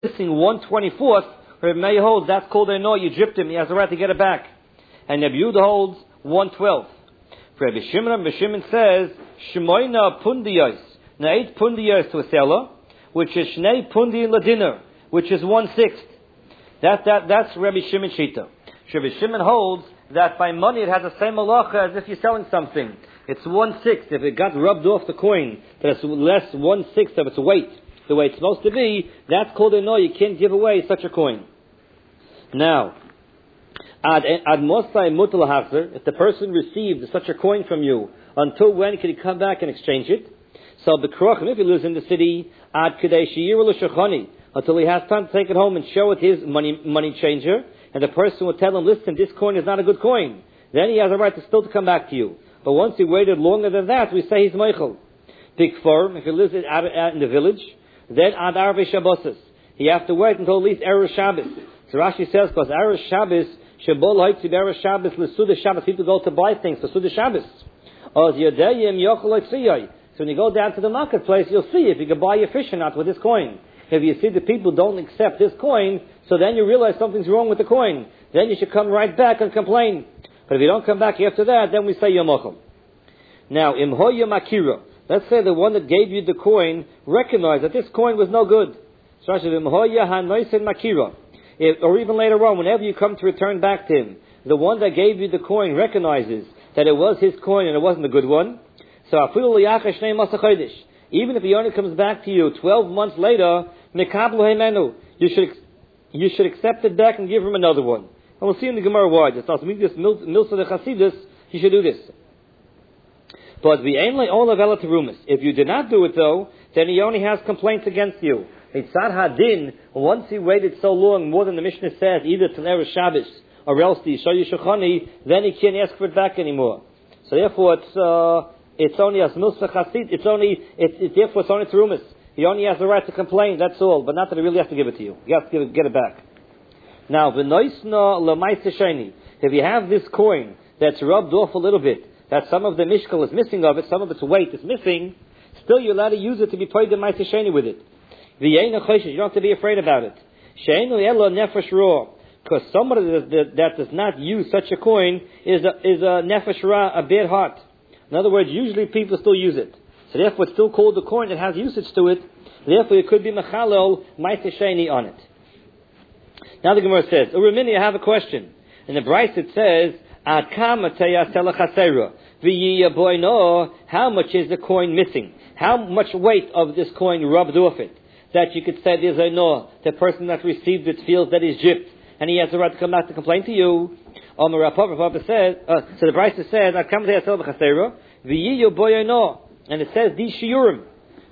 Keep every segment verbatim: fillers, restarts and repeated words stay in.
missing one twenty-fourth, Rabbi Meir holds that's called a no. You gypped him, he has the right to get it back. And Rabbi Yehuda holds one twelfth. Rabbi Shimon, Rabbi Shimon says Shmoina pundiyos, now eight pundiyos to a seller, which is shnei pundi ladiner, which is one sixth. That that that's Rabbi Shimon Shita. Rabbi Shimon holds that by money it has the same halacha as if you're selling something. It's one sixth. If it got rubbed off the coin, that's less one sixth of its weight, the way it's supposed to be. That's called a no. You can't give away such a coin. Now, ad ad mosai mutal hafzer. If the person received such a coin from you, until when can he come back and exchange it? So the krochim, if he lives in the city, ad kadei sheyir l'shachani, until he has time to take it home and show it his money money changer, and the person will tell him, listen, this coin is not a good coin. Then he has a right to still to come back to you. But once he waited longer than that, we say he's meichel. Big firm, if he lives in, in the village, then ad arvei shabbos, he has to wait until at least erev Shabbos. So Rashi says, because erev Shabbos, shebol ha'itzi erev Shabbos l'sudah Shabbos, people go to buy things for sudah Shabbos. Oz yodayim yochel ha'tziyai. So when you go down to the marketplace, you'll see if you can buy your fish or not with this coin. If you see the people don't accept this coin, so then you realize something's wrong with the coin. Then you should come right back and complain. But if you don't come back after that, then we say yomochel. Now, im hoya makira. Let's say the one that gave you the coin recognized that this coin was no good. So im hoya hanoisen makira. Or even later on, whenever you come to return back to him, the one that gave you the coin recognizes that it was his coin and it wasn't a good one. So afilu liyacha shnei masa chodesh. Even if he only comes back to you twelve months later, mekablu heimenu, you should you should accept it back and give him another one. And we'll see in the Gemara why. It's also this milsa de chasidus. You should do this. But the ainly all of ela terumas. If you did not do it though, then he only has complaints against you. Mitzad hadin. Once he waited so long, more than the Mishnah says, either till erev Shabbos or else the Yishayi Shechani, then he can't ask for it back anymore. So therefore, it's uh, it's only as milsa chasid. It's only it's, it's therefore it's only terumas. He only has the right to complain. That's all, but not that he really has to give it to you. He has to give it, get it back. Now, v'noisna l'maisa sheni. If you have this coin that's rubbed off a little bit, that some of the mishkal is missing of it, some of its weight is missing, still you're allowed to use it to be paid the maisa sheni with it. V'yeina choshes, you don't have to be afraid about it. She'enu elo nefesh ra, because somebody that, that, that does not use such a coin is a, is a nefesh ra, a bad heart. In other words, usually people still use it. So therefore it's still called a coin that has usage to it. Therefore it could be mechalel maisa sheni on it. Now the Gemara says, Urimini, I have a question. In the Bryce it says, Ad kama teyasela chasera, v'yiya boino, how much is the coin missing? How much weight of this coin rubbed off it? That you could say there's a no. The person that received it feels that he's gypped, and he has the right to come back to complain to you. Om Rapapa says, uh, so the Bryce says, Ad kama teyasela chasera, v'yiya boino, and it says these shiurim.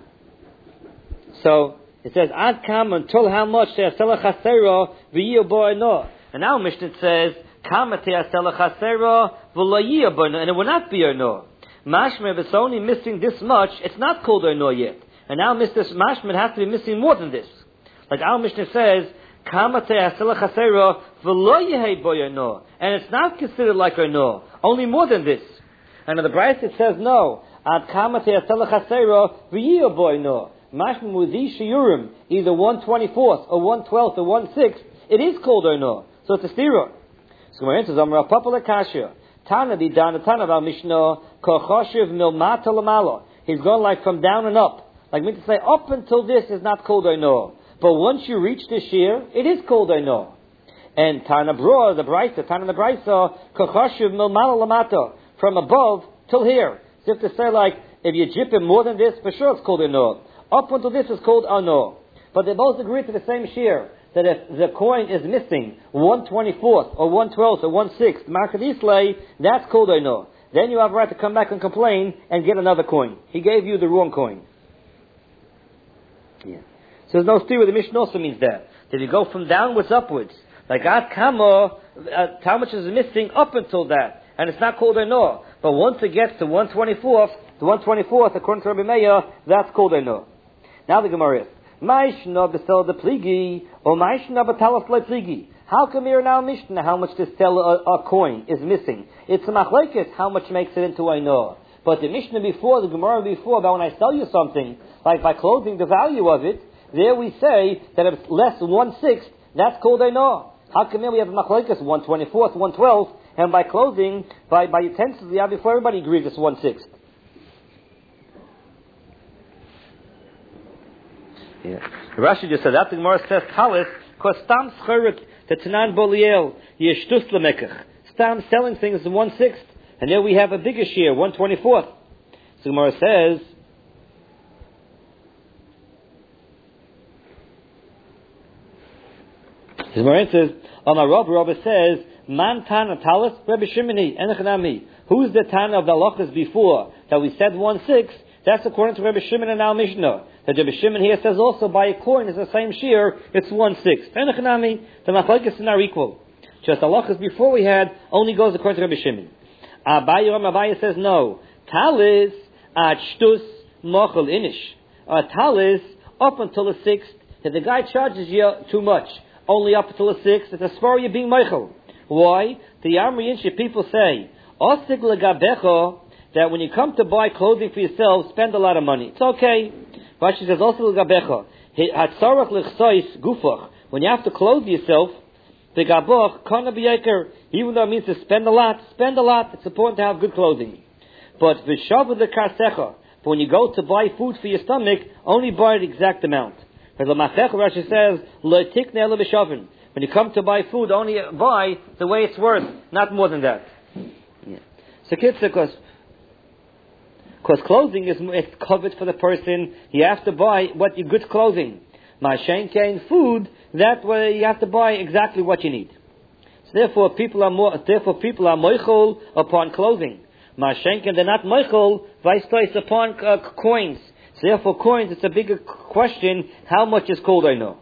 So, it says, Ad kam until how much te'asela chasera v'yiyah bo'eno. And now Mishnah says, Kama te'asela chasera v'lo bo'eno. And it will not be no. Mashma, if it's only missing this much, it's not called no yet. And now Mister Mashma has to be missing more than this. Like our Mishnah says, Kama te'asela chasera v'lo bo'eno. And it's not considered like no. Only more than this. And in the Bryce it says, no. Ad kama te'asela chasera v'yiyah bo'eno. Mashma with these shiurim, either one twenty-fourth or one twelfth or one sixth, it is called or no. So it's a stira. So we're into Zamra Papa Lekashia. Tana di Dana Tana Val Mishnah, Kochoshev Milmata Lamala. He's going like from down and up. Like me to say, up until this is not called or no. But once you reach this year, it is called or no. And Tana Bro, the Brisa, Tana the Brisa, Kochoshev Milmata Lamata. From above till here. So you have to say like, if you jip him more than this, for sure it's called or no. Up until this is called ano. But they both agree to the same shear, that if the coin is missing one twenty-fourth or one twelfth or one sixth, market islay, that's called ano. Then you have a right to come back and complain and get another coin. He gave you the wrong coin. Yeah. So there's no steer. The Mishnah also means that. That you go from downwards upwards. Like ad kama, uh, how much is missing up until that. And it's not called ano. But once it gets to one twenty-fourth, the one twenty-fourth, according to Rabbi Meir, that's called ano. Now the Gemara is, Maishna b'sel the pligi, or Maishna b'talas le pligi. How come here now Mishnah, how much to sell a, a coin is missing? It's a machlekes, how much makes it into a no. But the Mishnah before, the Gemara before, about when I sell you something, like by clothing the value of it, There we say that if it's less than one-sixth, that's called Eino. How come here we have a machlokes, one twenty-fourth, one twelfth, and by clothing, by, by utensils, yeah, before everybody agrees it's one-sixth. Yeah. Rashi just said that. The Gemara says, Talis, because Stam Scheret, the Tanan Boliel, Yeshtus Lemekach. Stam selling things in one-sixth. And there we have a bigger share, one twenty-fourth. So the Gemara says, the Gemara says, Amar Rav, Rav says, Man Tana Talis, Rabbi Shimoni, Enechanami. Who's the Tana of the halachas before that we said one-sixth? That's according to Rabbi Shimon and our Mishnah. That Rabbi Shimon here says also by a coin is the same shear, it's one-sixth. Enechanami, the machlokes are equal. Just the halachas before we had only goes according to Rabbi Shimon. Abaye Abaye says no. Talis at shtus mochel inish. Uh, talis up until the sixth. If the guy charges you too much, only up until the sixth, it's as far as you being mochel. Why? The Amri Inshi people say, Osig legabecho, that when you come to buy clothing for yourself, spend a lot of money. It's okay. Rashi says also legabecho. Hatzarach lechsois gufach. When you have to clothe yourself, the gaboch kana biyaker. Even though it means to spend a lot, spend a lot. It's important to have good clothing. But v'shavu the karsecha. But when you go to buy food for your stomach, only buy the exact amount. As the Masech Rashi says, lo tikne ela v'shavin. When you come to buy food, only buy the way it's worth, not more than that. Yeah. So kids, because because clothing is it's covered for the person, you have to buy what your good clothing. Ma'ashenkein food, that way you have to buy exactly what you need. So therefore, people are more. Therefore, people are moichol upon clothing. Ma'ashenkein, they're not moichol vice versa upon uh, coins. So therefore, coins, it's a bigger question. How much is called I know.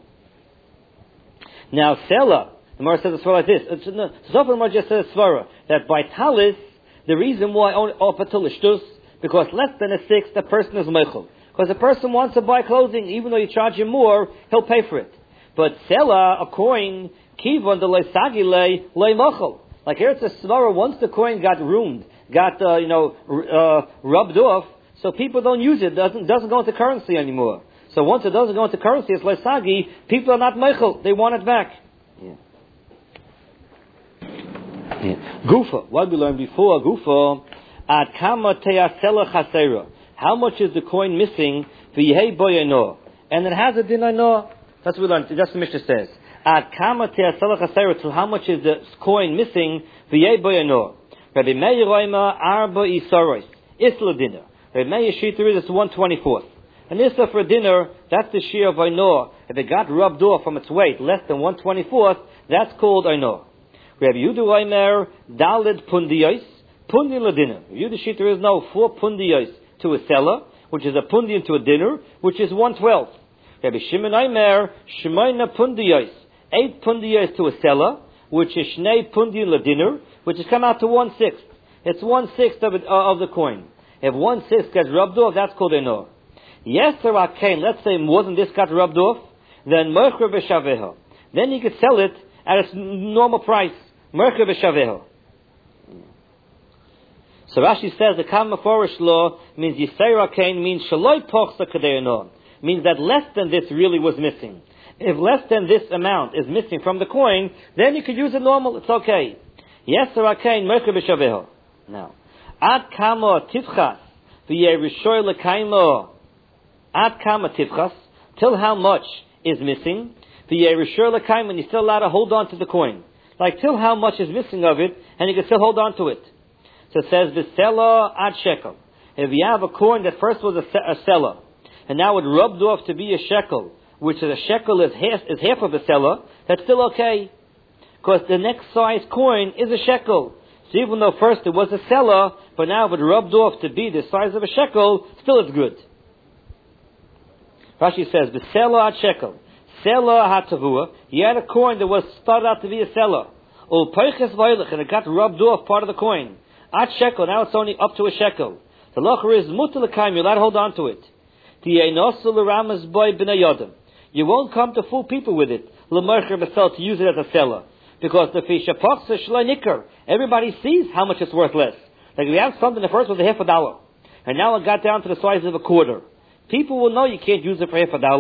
Now, Sela, the Gemara says it's like this. So far, the Gemara just says svara that by talis, the reason why only up until shtus, because less than a sixth, the person is meichel. Because the person wants to buy clothing, even though you charge him more, he'll pay for it. But Sela, a coin, kivon de leisagile leimachel. Like here, it's a svara. Once the coin got ruined, got uh, you know uh, rubbed off, so people don't use it. Doesn't doesn't go into currency anymore. So once it doesn't go into currency, it's leisagi. People are not meichel; they want it back. Yeah. Yeah. Gufa. What we learned before, Gufa. Ad kama te'asela chasera. How much is the coin missing? V'yehei boyeno. And it has a din no. That's what we learned. That's what the Mishnah says. Ad kama te'asela chasera. So how much is the coin missing? V'yehei boyeno. Rabbi Meir Roima arba isaros. Isla dinner. Rabbi Meir Shita is one twenty-fourth. And this for a dinner, that's the shear of Ainor. If it got rubbed off from its weight, less than one twenty-fourth, that's called Ainor. Rabbi Yehuda Oimer, Daled Pundiyos, Pundi Ladinner. Yehuda Shita is no four Pundiyos to a seller, which is a Pundi into a dinner, which is one twelfth. Rabbi Shimon Oimer, Shemayna Pundiyos, eight Pundiyos to a seller, which is Shnei Pundi Ladinner, which has come out to one sixth. It's one sixth of, it, uh, of the coin. If one sixth gets rubbed off, that's called Ainor. Yes, there are kain. Let's say more than this got rubbed off, then mercher b'shaveho. Then you could sell it at its normal price. Mercher b'shaveho. So Rashi says the Kama Forish law means Yisera kain means shaloi pochsa kadeino. Means that less than this really was missing. If less than this amount is missing from the coin, then you could use it normal. It's okay. Yes, there are kain mercher b'shaveho. Now, ad kama tivchas v'yeh rishoy lekaimo. Ad kama tivchas, till how much is missing? The yerusher l'kaim, when you're still allowed to hold on to the coin. Like till how much is missing of it, and you can still hold on to it. So it says v'sela ad shekel. If you have a coin that first was a, se- a seller, and now it rubbed off to be a shekel, which is a shekel is half, is half of a seller, that's still okay. Because the next size coin is a shekel. So even though first it was a seller, but now if it rubbed off to be the size of a shekel, still it's good. Rashi says, "B'sela ad shekel, sela hatavua." He had a coin that was started out to be a seller. Ul peiches v'oilech, and it got rubbed off part of the coin. Ad shekel, now it's only up to a shekel. The locher is mutal l'kaim. You're allowed to hold on to it. Ti'einosu l'ramas boy b'nayodim. You won't come to fool people with it. L'mercher b'sel, to use it as a seller, because the fisha pochsa shloi nicker. Everybody sees how much it's worth less. Like we have something that first was a half a dollar, and now it got down to the size of a quarter. People will know you can't use it for half a dollar.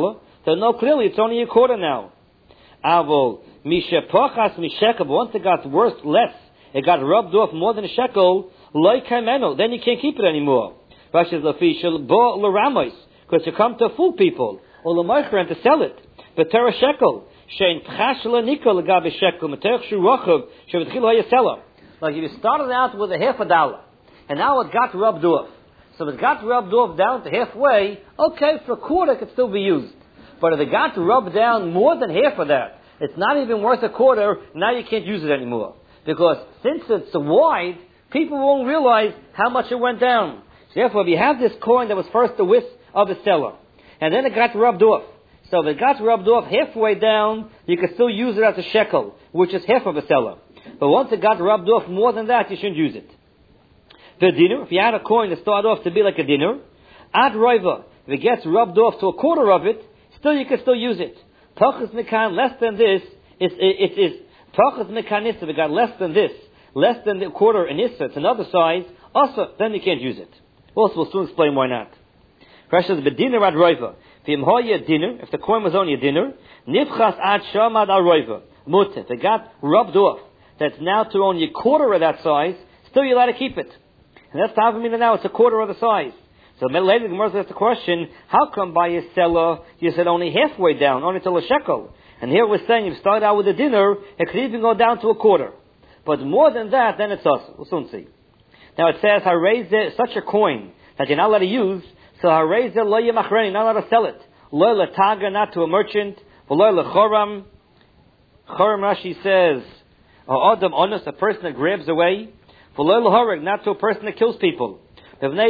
They'll know clearly it's only a quarter now. Avol mishe pochas mishekel. But once it got worse, less, it got rubbed off more than a shekel. Loy kaimeno. Then you can't keep it anymore. Rashi says lafishel bo l'ramos, because you come to fool people or l'moicher and to sell it. But ter shekel shein pchash l'nikol l'gabe shekel meterch shu rochav shevetchil hayasela. Like if you started out with a half a dollar, and now it got rubbed off. So if it got rubbed off down to halfway, okay, for a quarter it could still be used. But if it got rubbed down more than half of that, it's not even worth a quarter, now you can't use it anymore. Because since it's wide, people won't realize how much it went down. So therefore, if you have this coin that was first the width of the seller, and then it got rubbed off. So if it got rubbed off halfway down, you can still use it as a shekel, which is half of a seller. But once it got rubbed off more than that, you shouldn't use it. The dinner, if you had a coin that started off to be like a dinner, ad roiva, if it gets rubbed off to a quarter of it, still you can still use it. Pachas mekan, less than this, is it is pachas mekanis. If it got less than this, less than the quarter in issa, it's another size. Also, then you can't use it. Also, we'll soon explain why not. Precious bedinner ad roiva. V'imhoya dinner, if the coin was only a dinner, nifchas ad shamad al roiva mutter. If it got rubbed off, that's now to only a quarter of that size. Still, you're allowed to keep it. And that's the Havamina now, it's a quarter of the size. So later the Gemara asks the question, how come by a seller you said only halfway down, only till a shekel? And here we're saying if you start out with a dinner, it could even go down to a quarter. But more than that, then it's us. We'll soon see. Now it says, Hareze, such a coin that you're not allowed to use, so Hareze lo yemachreni, not allowed to sell it. Lo letaga, not to a merchant. Lo lechoram. Choram Rashi says, Adam honest, a person that grabs away. Not to a person that kills people. Because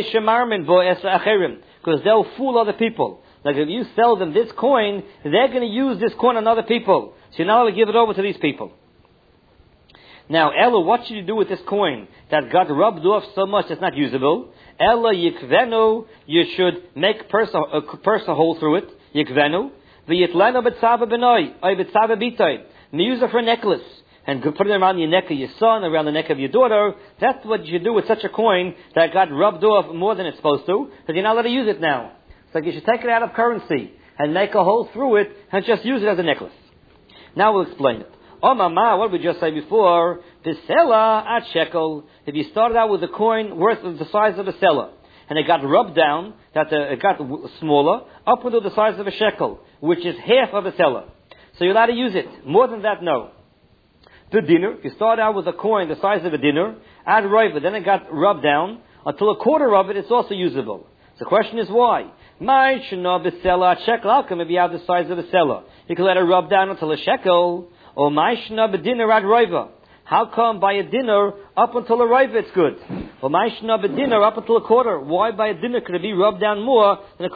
they'll fool other people. Like if you sell them this coin, they're going to use this coin on other people. So you're not allowed to give it over to these people. Now, Ella, what should you do with this coin that got rubbed off so much it's not usable? Ella yikvenu, you should make a person hole through it. Yikvenu. V'yitlenu b'tzava b'noi, oy b'tzava b'itoi. And use it for a necklace. And put it around your neck of your son, around the neck of your daughter. That's what you do with such a coin that got rubbed off more than it's supposed to, because you're not allowed to use it now. It's like you should take it out of currency and make a hole through it and just use it as a necklace. Now we'll explain it. Oh mama, what did we just say before? Pisela at shekel. If you started out with a coin worth of the size of a seller, and it got rubbed down, that uh, it got smaller, up to the size of a shekel, which is half of a seller. So you're allowed to use it. More than that, no. The dinner, if you start out with a coin the size of a dinner, add roiva, then it got rubbed down, until a quarter of it, it's also usable. So the question is why? My shena b'sela shekel, how come if you have the size of a seller? You can let it rub down until a shekel, or my shena b'dinner add roiva. How come by a dinner, up until a roiva it's good? Or my shena b'dinner up until a quarter. Why by a dinner could it be rubbed down more than it